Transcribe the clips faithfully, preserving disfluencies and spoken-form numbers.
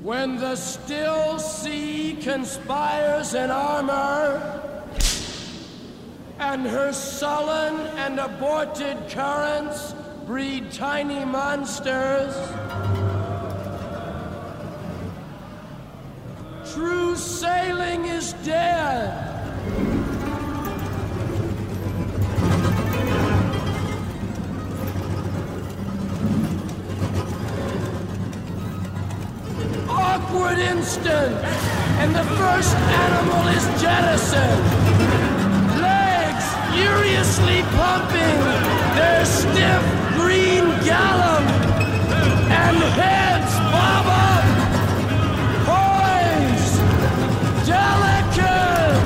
When the still sea conspires in armor, and her sullen and aborted currents breed tiny monsters, true sailing is dead. Awkward instant, and the first animal is jettisoned. Legs furiously pumping their stiff green gallop, and heads bob up, poised, delicate,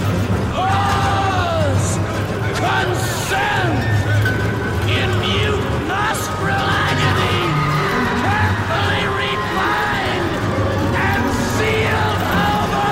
pause, consent, in mute nostril agony, carefully refined and sealed over.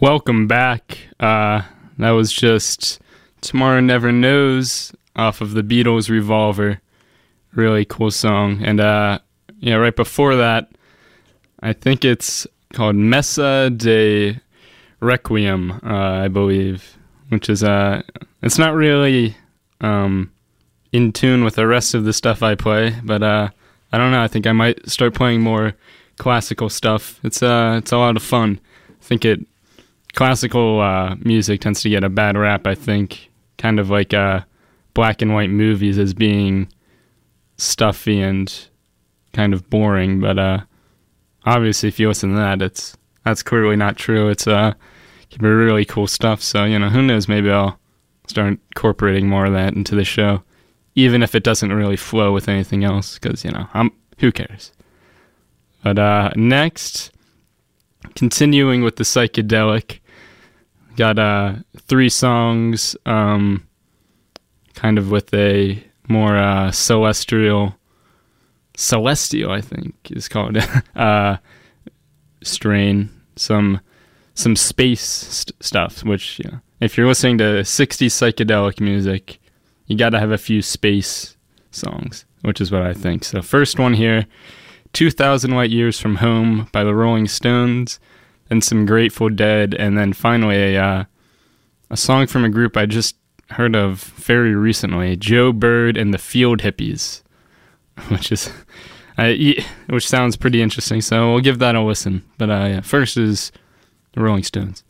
Welcome back. Uh, that was just Tomorrow Never Knows off of the Beatles' Revolver. Really cool song. And uh, yeah, right before that, I think it's called Messa de Requiem, uh, I believe, which is, uh, it's not really um, in tune with the rest of the stuff I play, but uh, I don't know, I think I might start playing more classical stuff. It's, uh, it's a lot of fun. I think it Classical uh, music tends to get a bad rap, I think, kind of like uh, black and white movies as being stuffy and kind of boring. But uh, obviously, if you listen to that, it's that's clearly not true. It's uh, can be really cool stuff. So you know, who knows? Maybe I'll start incorporating more of that into the show, even if it doesn't really flow with anything else. Because you know, I'm who cares? But uh, next, continuing with the psychedelic. Got uh, three songs, um, kind of with a more uh, celestial, celestial, I think is called, uh, strain. Some some space st- stuff, which, you know, if you're listening to sixties psychedelic music, you got to have a few space songs, which is what I think. So first one here, two thousand Light Years from Home by the Rolling Stones. And some Grateful Dead, and then finally a uh, a song from a group I just heard of very recently, Joe Bird and the Field Hippies, which is uh, which sounds pretty interesting. So we'll give that a listen. But uh, yeah, first is the Rolling Stones.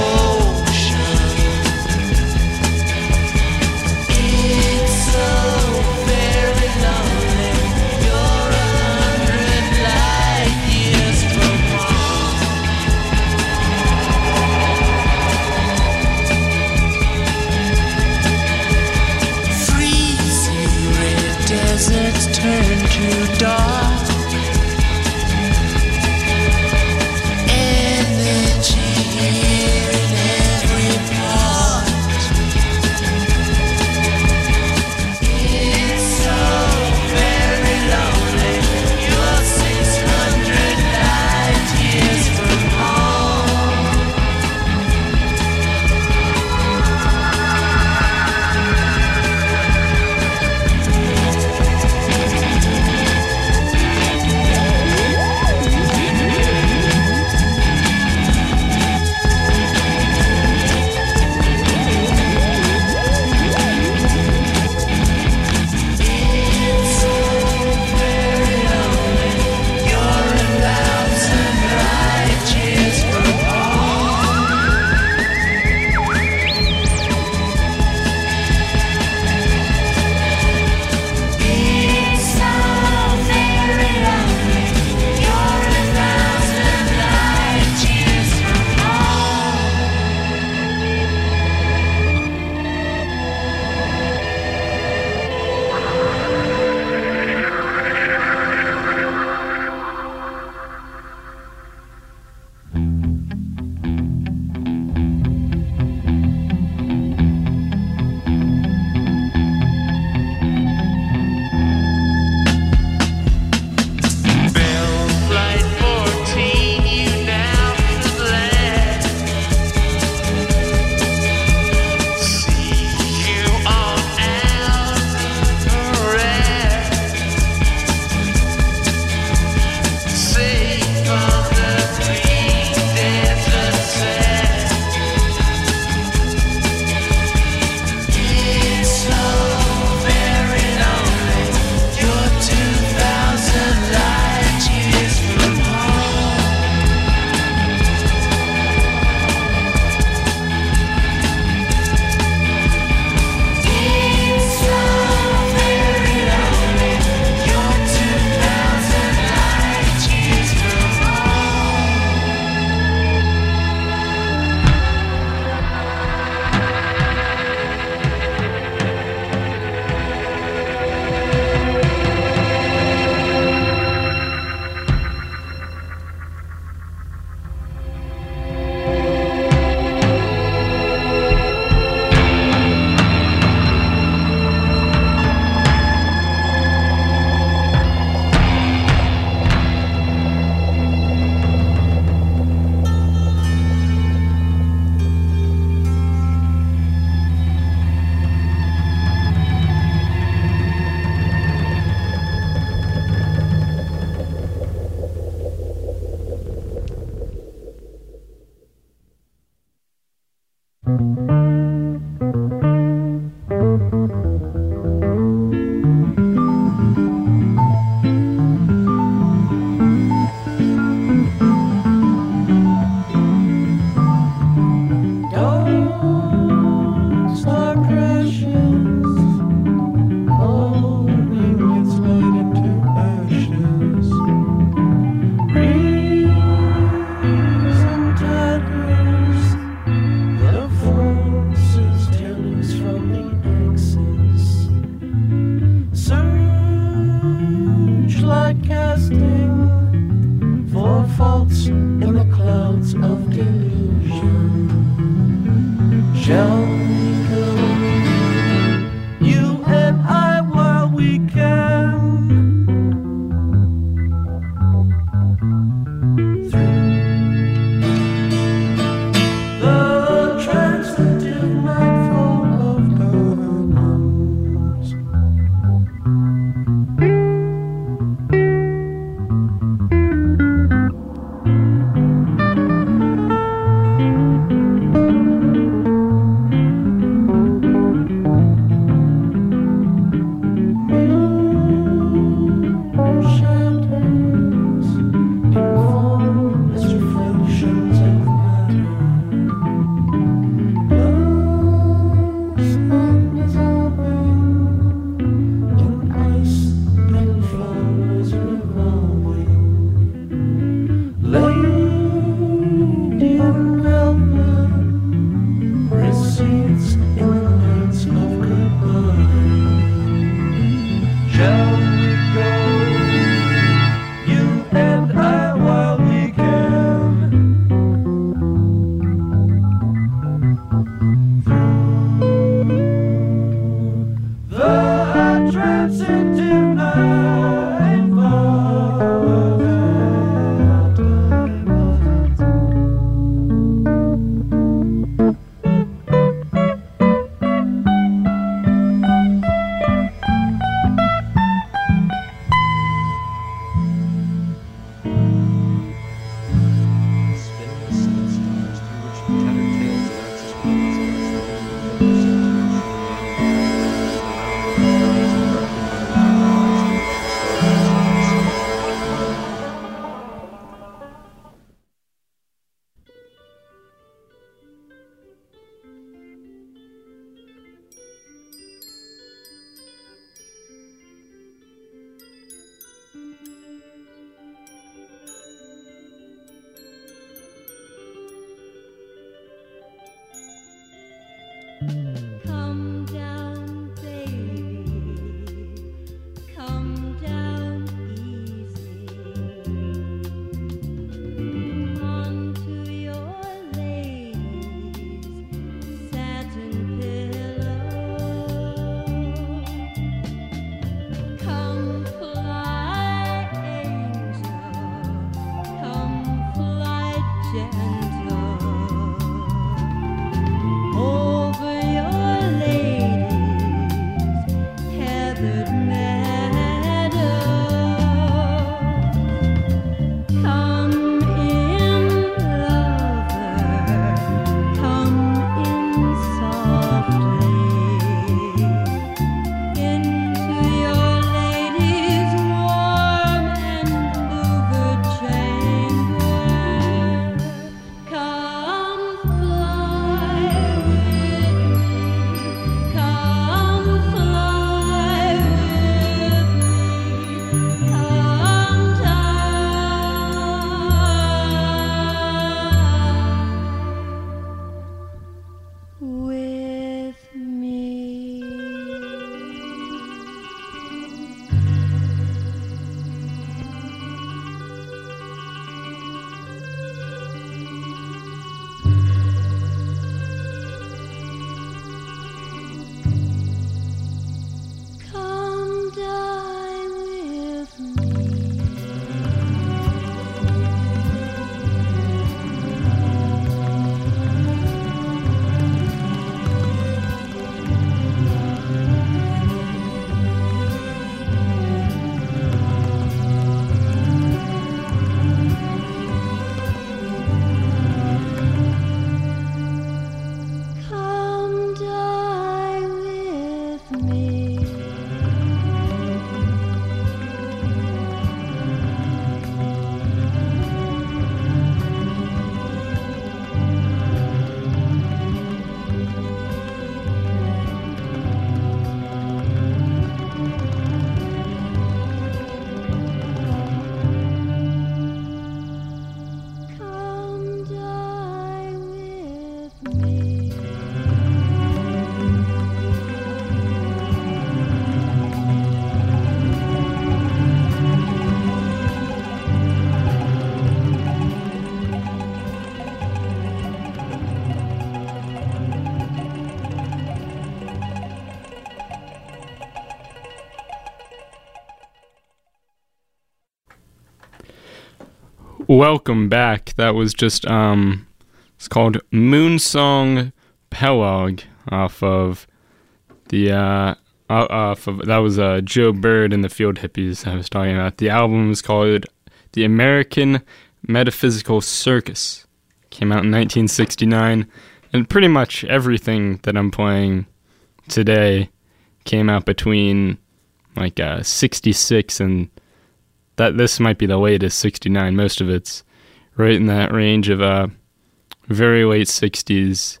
Welcome back. That was just, um, it's called Moonsong Pelog off of the, uh, off of, that was uh, Joe Bird and the Field Hippies I was talking about. The album was called The American Metaphysical Circus. Came out in nineteen sixty-nine, and pretty much everything that I'm playing today came out between like uh, sixty-six and that this might be the latest, sixty-nine. Most of it's right in that range of uh, very late sixties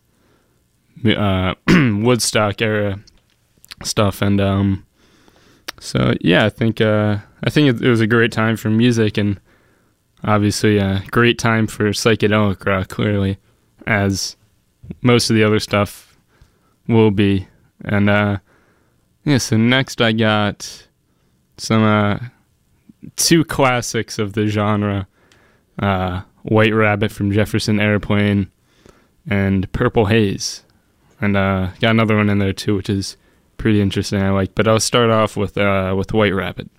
uh, Woodstock era stuff, and um, so yeah, I think uh, I think it, it was a great time for music, and obviously a great time for psychedelic rock. Clearly, as most of the other stuff will be, and uh, yeah. So next, I got some. Uh, Two classics of the genre, uh, White Rabbit from Jefferson Airplane and Purple Haze. And uh, got another one in there too, which is pretty interesting, I like. But I'll start off with uh, with White Rabbit.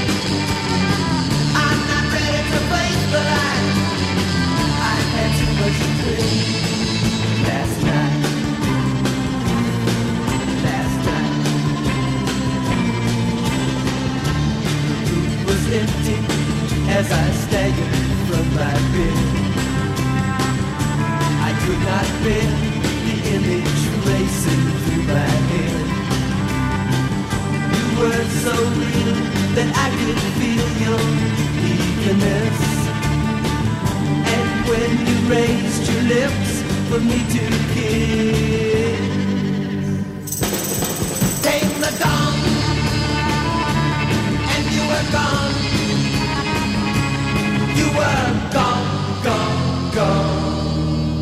I'm not ready to face the light. I had too much was empty as I staggered from my bed. I could not bear the image racing through my head. You were so real that I could feel your eagerness. And when you raised your lips for me to kiss, came the dawn, and you were gone. You were gone, gone, gone.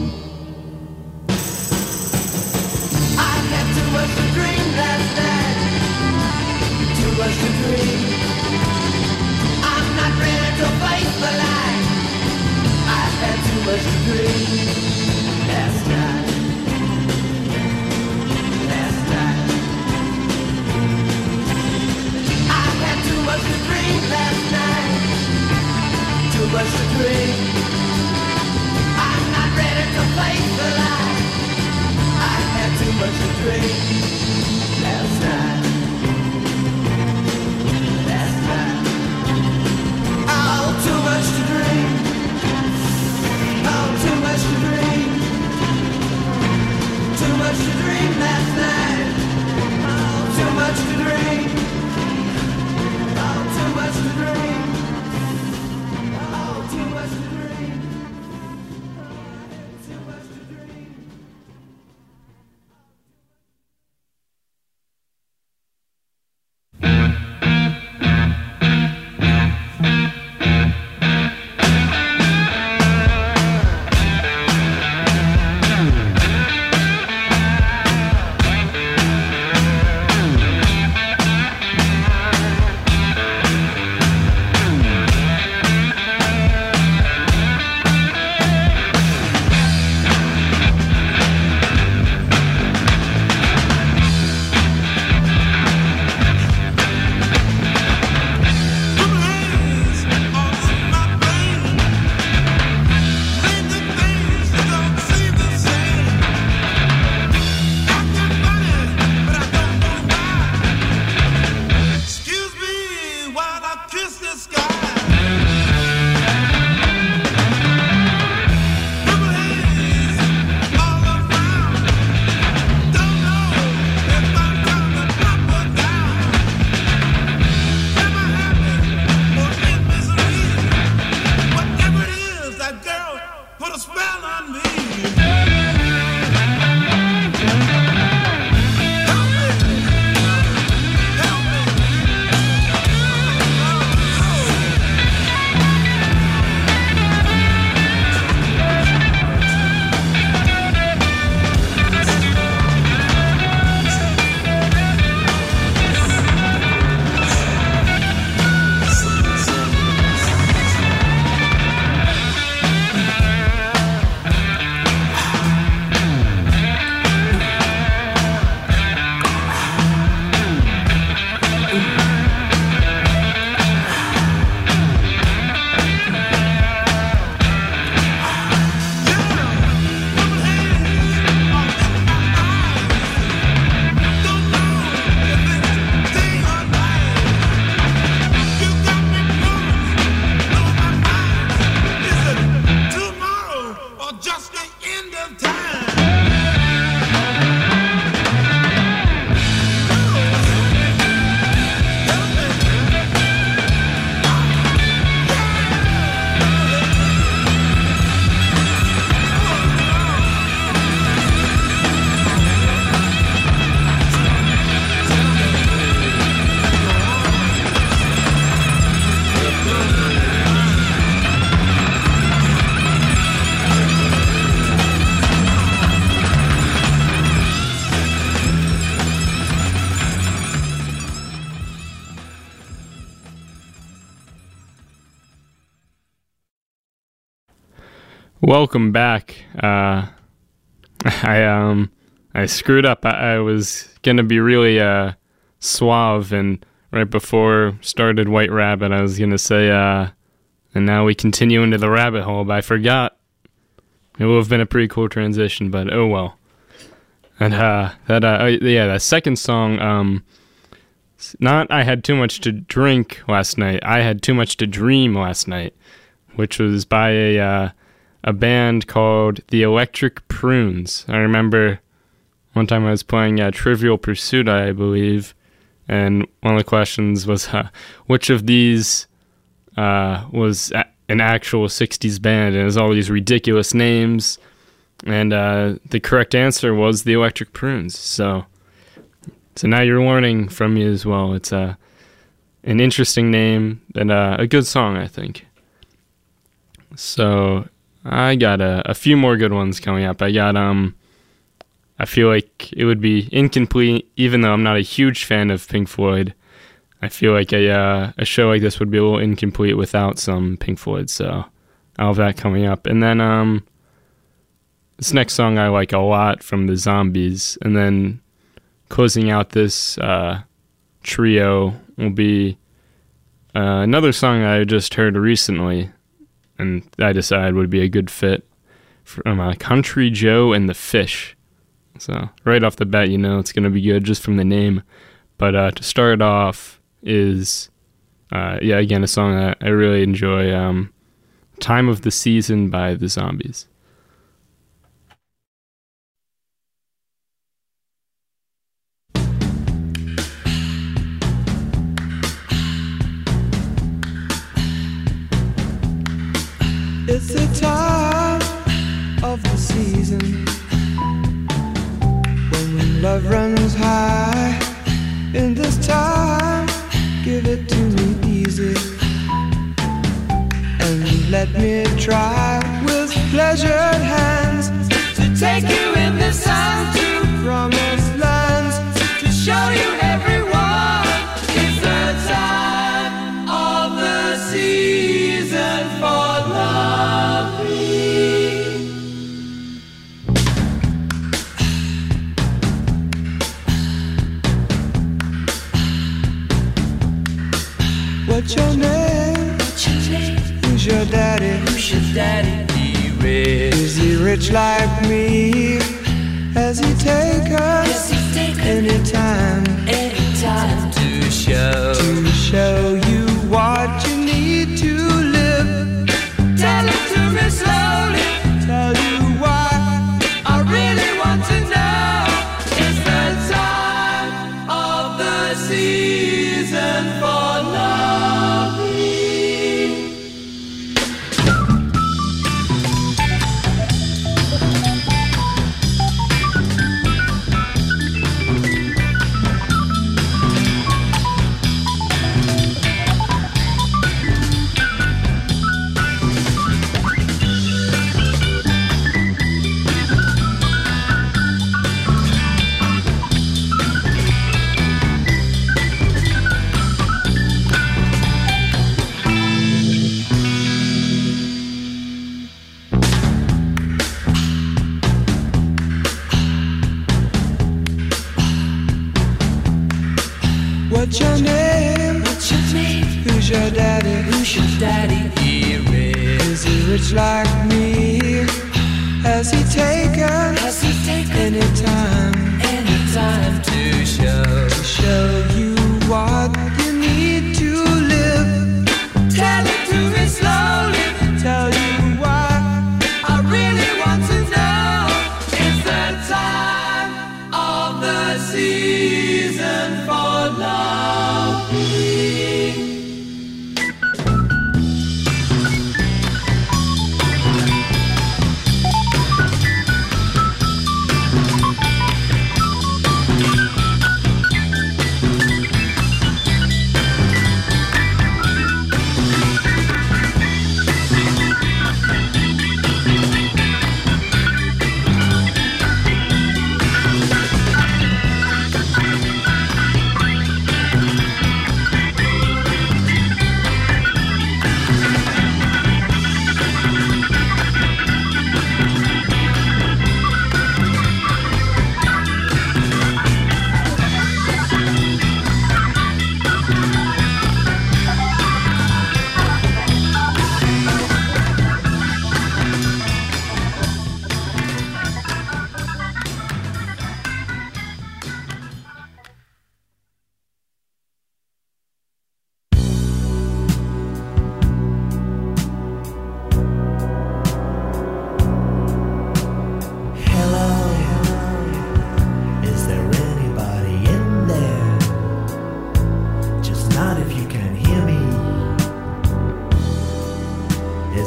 I had too much to dream last night, too much to dream. I'm not ready to face the light. I had too much to dream last night, last night. I had too much to dream last night, too much to dream. I'm not ready to face the light. I had too much to dream last night, last night. Oh, too much to dream. Oh, too much to dream. Too much to dream last night. Oh, too much to dream. Oh, too much to dream. Oh, too much to dream. Too much to dream. Welcome back. Uh, I um I screwed up. I, I was gonna be really uh suave, and right before started White Rabbit, I was gonna say uh, and now we continue into the rabbit hole, but I forgot. It would have been a pretty cool transition, but oh well. And uh, that uh, yeah, that second song um Not I had too much to drink last night. I had too much to dream last night, which was by a uh, a band called the Electric Prunes. I remember one time I was playing uh, Trivial Pursuit, I believe, and one of the questions was, uh, which of these uh, was a- an actual sixties band? And it was all these ridiculous names, and uh, the correct answer was the Electric Prunes. So... So now you're learning from me as well. It's a, uh, an interesting name and uh, a good song, I think. So I got a, a few more good ones coming up. I got, um, I feel like it would be incomplete, even though I'm not a huge fan of Pink Floyd. I feel like a, uh, a show like this would be a little incomplete without some Pink Floyd, so I'll have that coming up. And then um, this next song I like a lot from the Zombies, and then closing out this uh, trio will be uh, another song I just heard recently, and I decided would be a good fit from uh, Country Joe and the Fish. So right off the bat, you know it's going to be good just from the name. But uh, to start off is, uh, yeah, again, a song that I really enjoy, um, Time of the Season by the Zombies. It's the time of the season when love runs high. In this time, give it to me easy and let me try with pleasured hands to take you in the sun to promised lands, to show you everyone. It's the time of the season for What's your name? What's your name? Who's your daddy? Who's your daddy? He rich. Is he rich like me? Has he take us anytime? Anytime to show to show you what you need to live. Tell it to me slowly. Tell you why I really want to know. It's the time of the season for love. What's your name? What's your name? Who's your daddy? Who's your daddy? He rich. Is he rich like me? Has he taken? Has he taken anytime? Anytime to show to show you what you need to live. Tell it to me slowly. Tell you why I really want to know. It's the time of the season for love.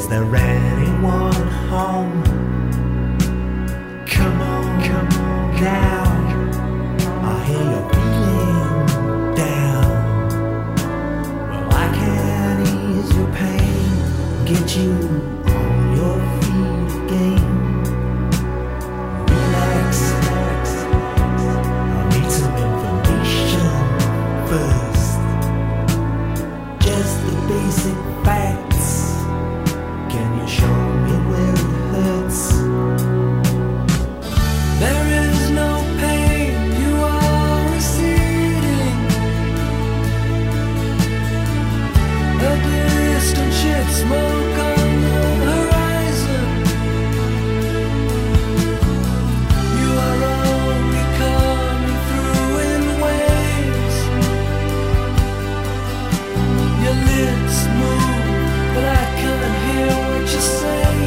Is there anyone home? Come on, come on now. I hear you're feeling down. Well, I can ease your pain, get you on your feet again. Relax, relax. I need some information first. Just the basic facts. Can you show me where it hurts? There is no pain, you are receding. A distant ship, smoke on the horizon. You are only coming through in waves. Your lips move, but I can't hear what you say.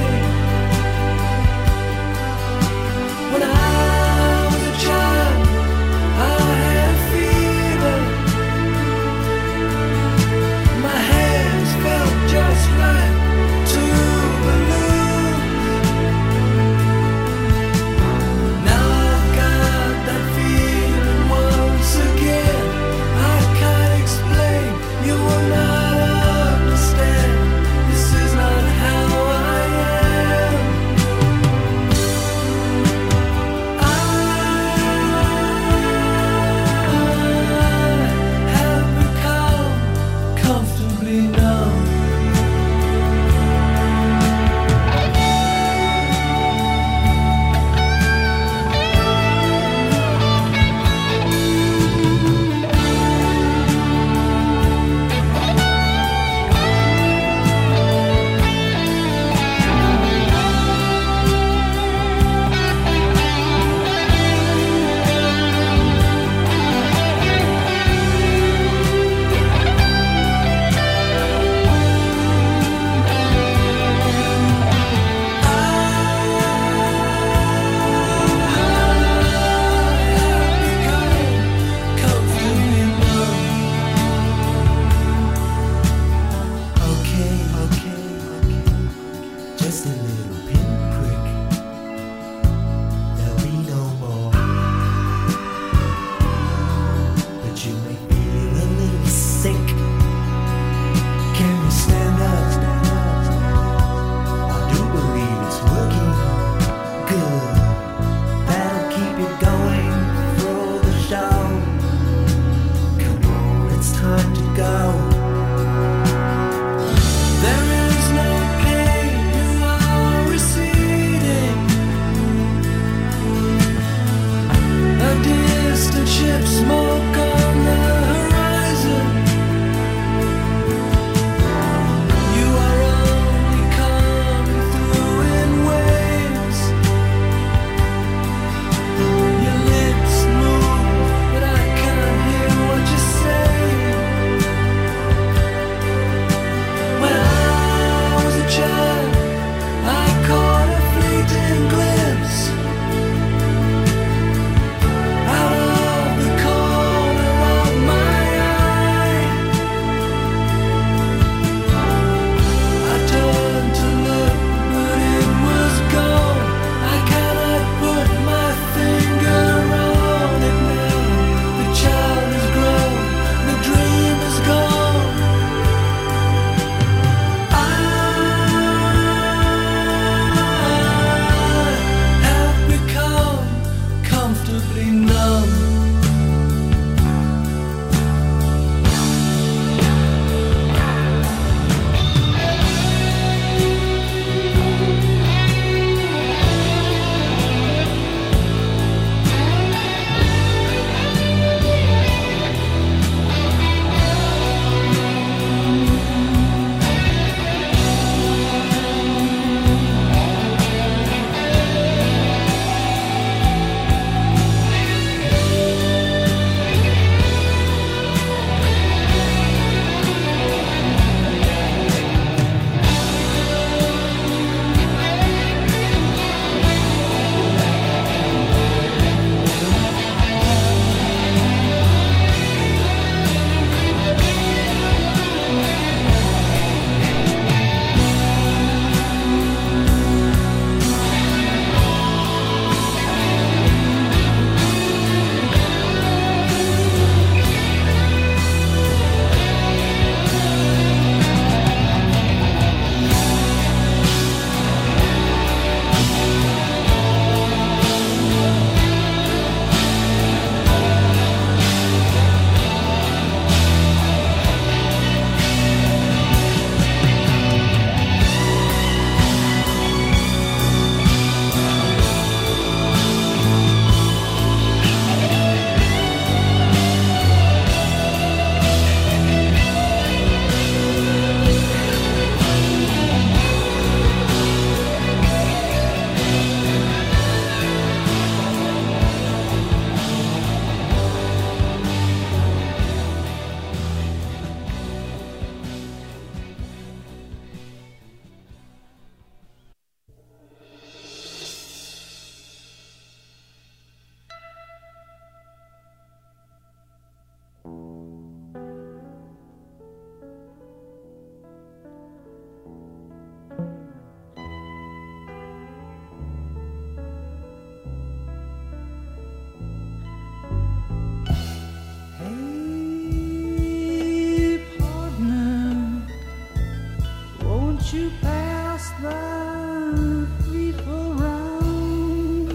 you pass the people round,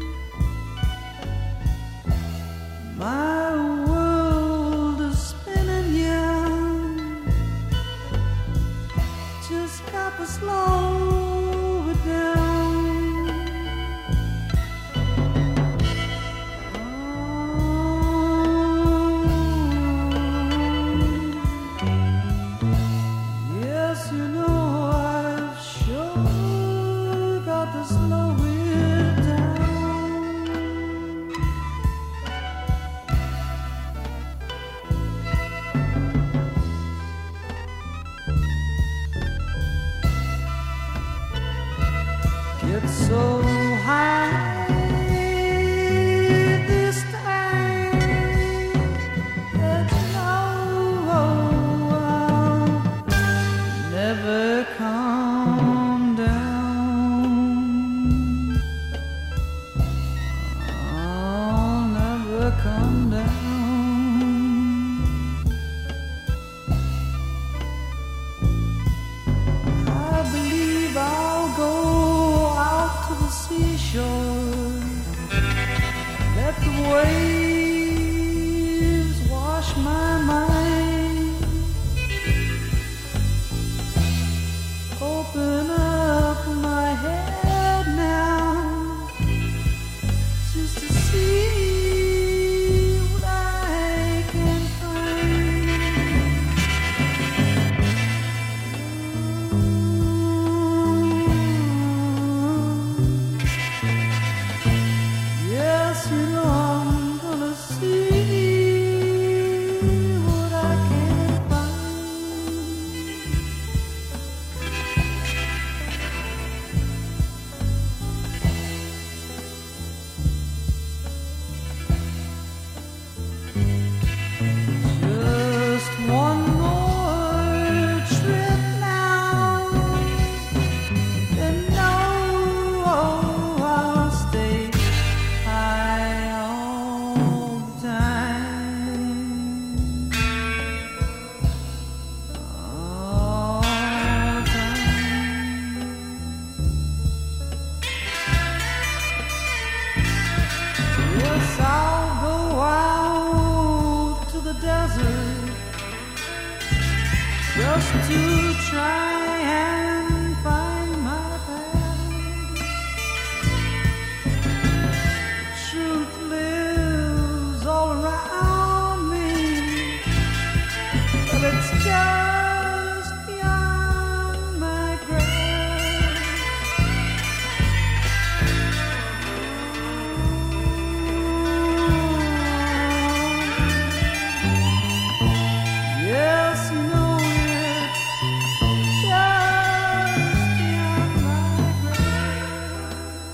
my world is spinning, yeah. Just got to slow it down. Yes, you know I've sure got to slow it down. Get so high this time that you know I'll never come down. I'll never come down. I believe I'll go out to the seashore, let the waves wash my mind, open up my head now, just to see what I can find. Yes, you know I'm gonna see what I can find. Just one more trip now, then no, I'll stay high all the time, all the time. Yes, I'll go out to the desert just to try and find my path. Truth lives all around me, but it's just beyond my grasp. Yes, you know it's just beyond my grasp.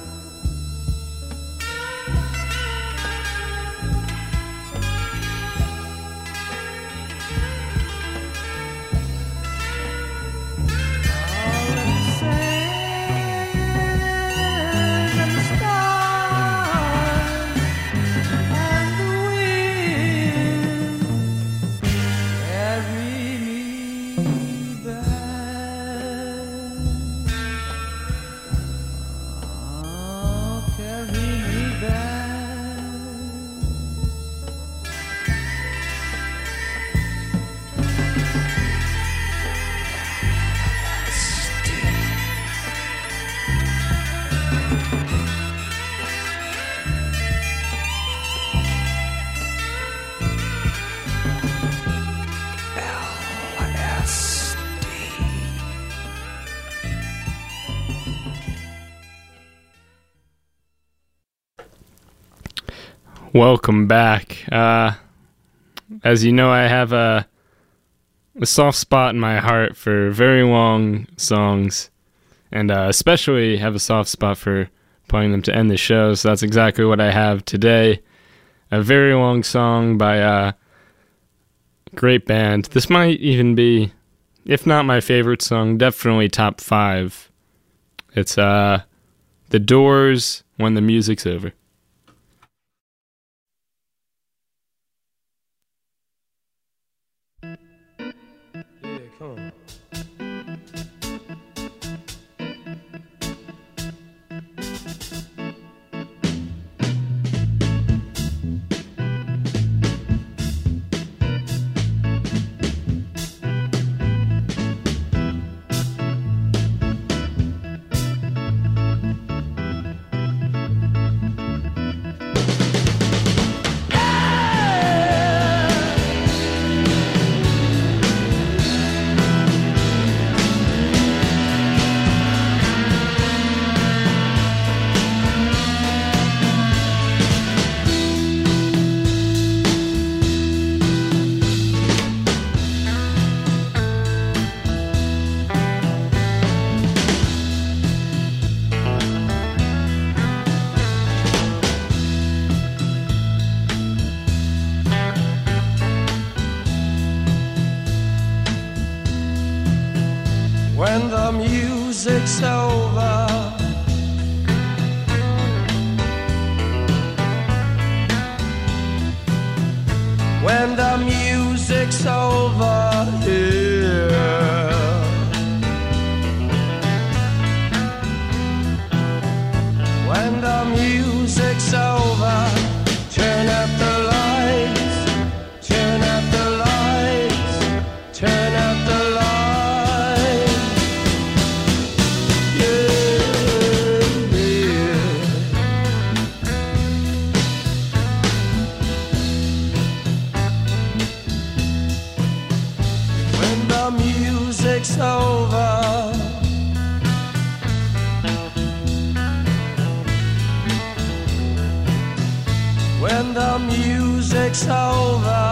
All the sand and the stars and the wind carry me back. Oh, carry me back. Welcome back. Uh, as you know, I have a, a soft spot in my heart for very long songs, and uh, especially have a soft spot for playing them to end the show, so that's exactly what I have today. A very long song by a great band. This might even be, if not my favorite song, definitely top five. It's uh, The Doors, When the Music's Over. Yeah, come on. when the music's over. When the music's over here. When the music's over, turn up the lights, turn up the lights, turn up the lights. Yeah, yeah. When the music's over. When the music's over.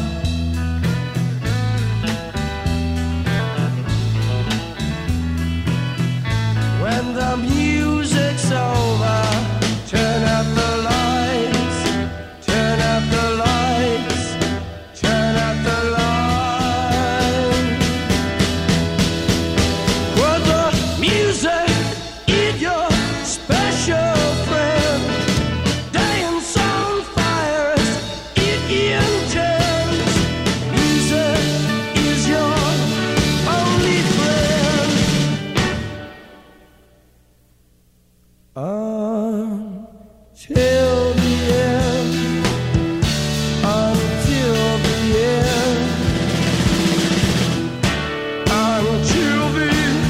When the music's over, turn up the lights, turn up the lights, turn up the lights. Put the music in your special friend. Dance on fires, it intends. Music is your only friend. Until the end, until the end, until the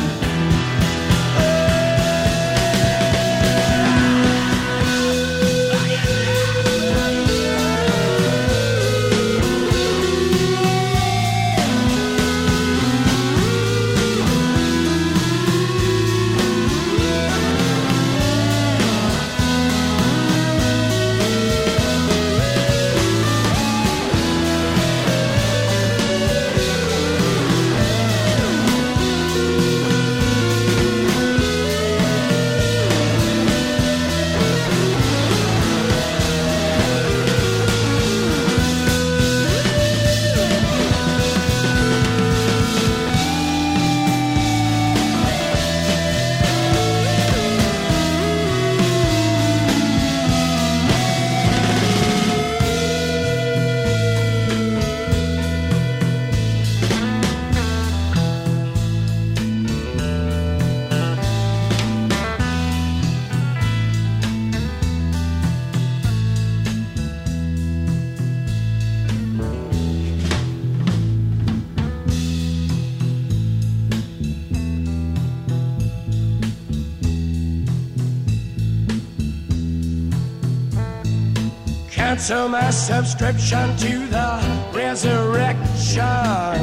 cancel my subscription to the resurrection.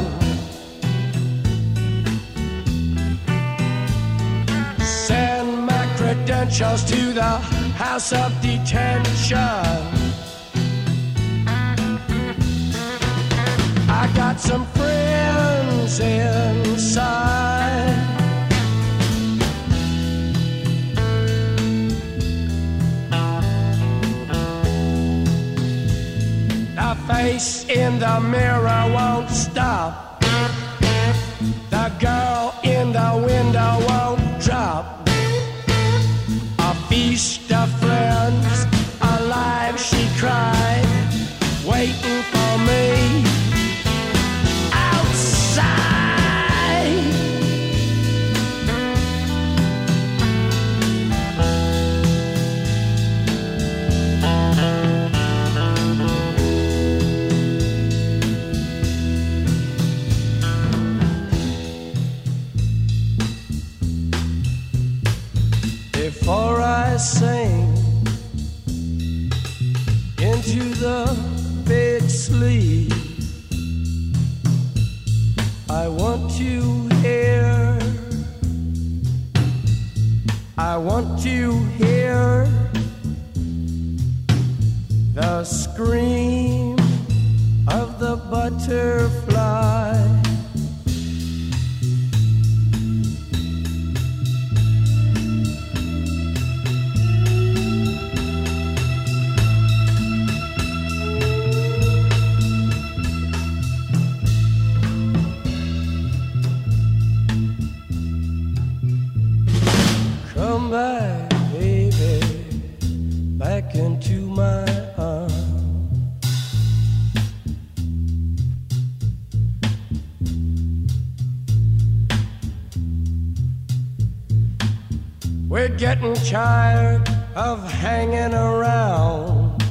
Send my credentials to the house of detention. I got some friends inside. The face in the mirror won't stop. The girl in the window won't drop. A feast of friends, alive she cried, waiting for me outside. Before I sing into the big sleep, I want to hear, I want to hear the scream of the butterfly. back, baby, back into my arms. We're getting tired of hanging around.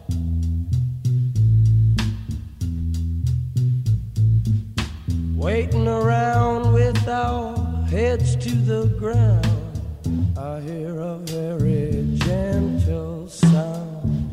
Waiting around with our heads to the ground. I hear a very gentle sound.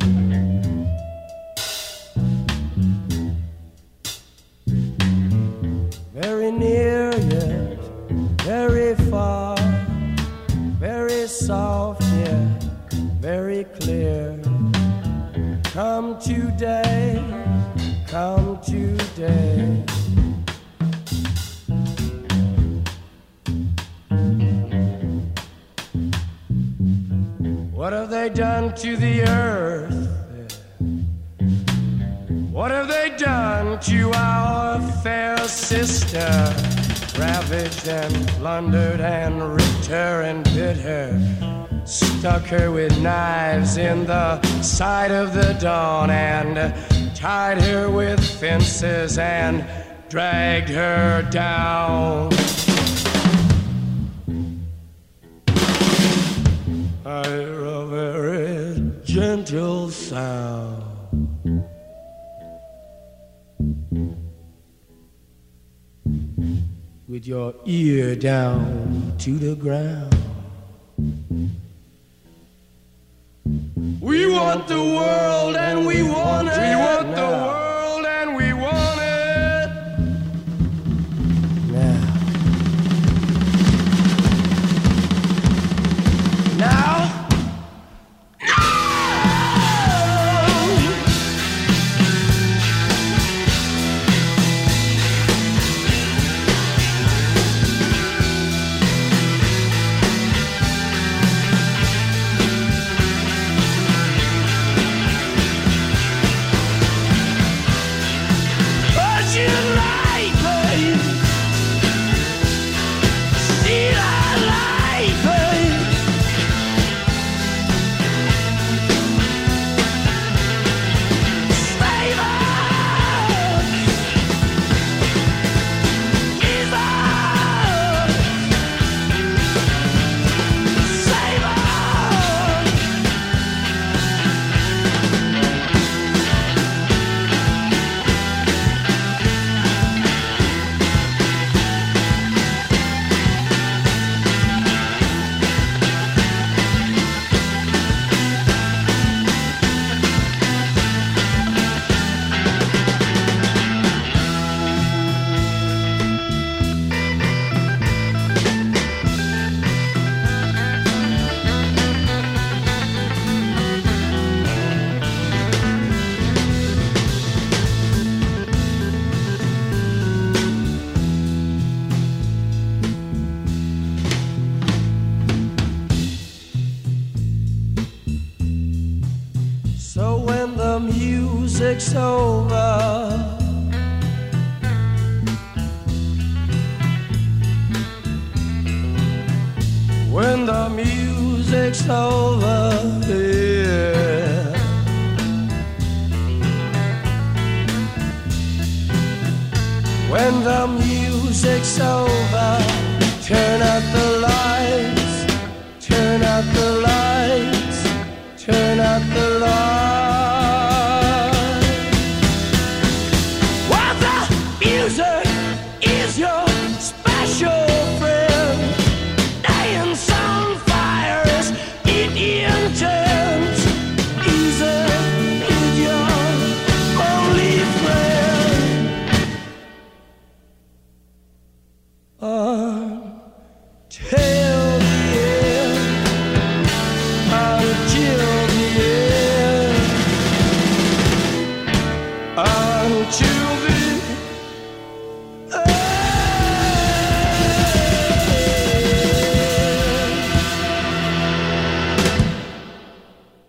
Very near yet very far. Very soft yet very clear. Come today, come today. What have they done to the earth? What have they done to our fair sister? Ravaged and plundered and ripped her and bit her, stuck her with knives in the side of the dawn, and tied her with fences and dragged her down. I hear a very gentle sound. With your ear down to the ground. We want the world and we want it. We want the world and we want it. Now. Now. Music's over. When the music's over, yeah. When the music's over.